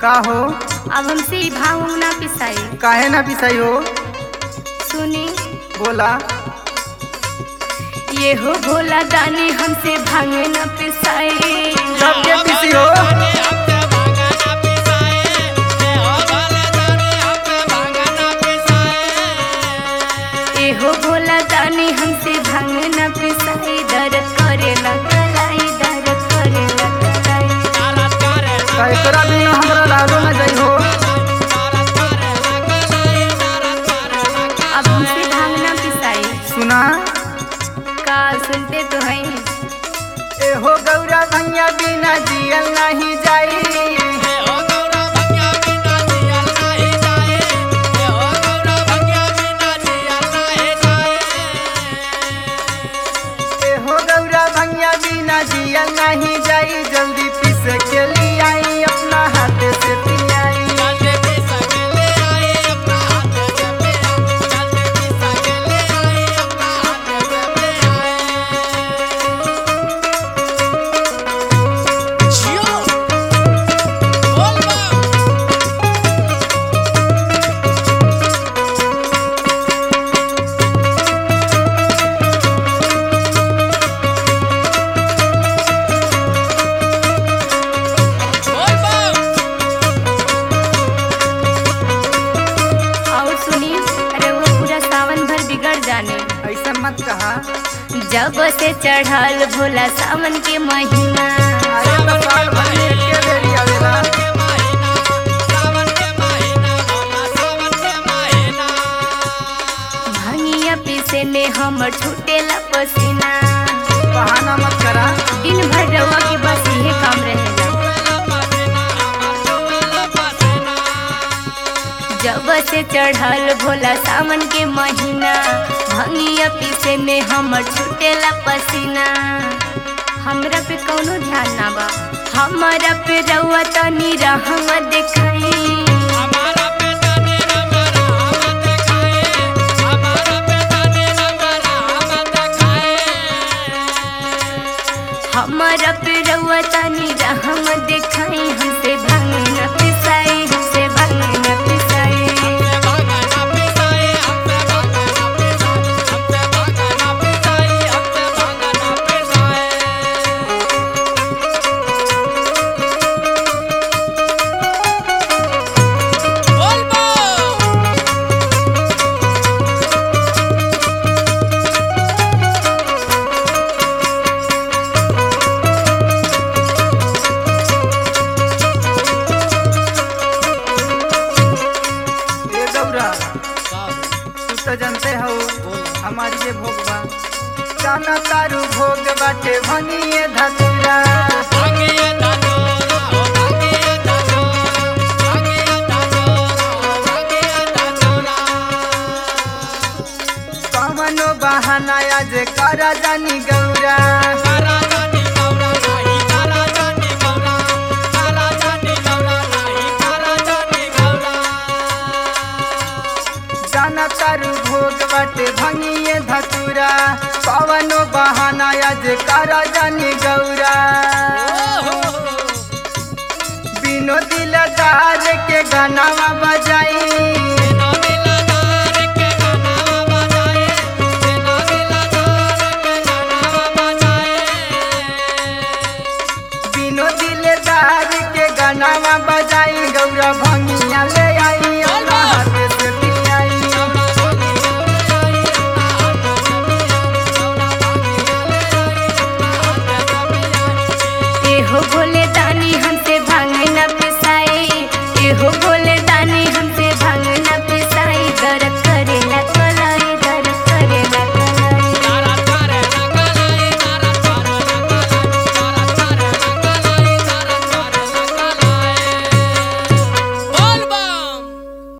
का हो? अब हमसे ही भांग ना पिसाई। काहे ना पिसाई हो? सुनी बोला। ये हो भोला दानी हमसे भांग ना पिसाई। कब के पिसी हो? ये हो भोला दानी हमसे भांग ना पिसाई। दर्द करे लगलाई, दर्द करे लगलाई। एकरा बिना हमरा लालो ना जाई हो। अब हमसे भांग ना पिसाई। सुना का सुनते तो हैं। ए हो गौरा भैया बिना जियल नहीं जाई। ए हो गौरा भैया बिना जियल नहीं जाई। जल्दी पीस के ले आई अपना हाथ से पियाई। और सुनी, अरे वो पूरा सावन भर बिगड़ जाने। ऐसा मत कहा। जब से चढ़ल भोला सावन के महीना। अरे तो साल भर में एके बेरी आवेला। भंगिया पीसे ने हमर छूटेला पसीना। बहाना मत करा। दिन भर रवा के बस यही काम रहेला। जब से चढ़ल भोला सावन के महीना। भंगिया पीसे ने हमर छूटेला पसीना। हमरा पे कौनो ध्यान ना बा। हमरा पे रउआ तनी रहम देखाई। हमारा पे रउआ तनी रहम देखाई। हमसे भांग न पिसाई, हमसे भांग न पिसाई। ए गौरा तू तो जानते हो हमारी ये भोग बा। जाना तारू भोग बाटे भनिए धतुरा। कवनो बहाना आज करा जानी गौरा। जाना तारू भोग बाटे भंगिए धतुरा। कवनो बहाना आज करा जानी गौरा। बिनो दिलदार के गानावा बजाई। बिनो दिलदार के गानावा बजाई। गौरा भंगिया ले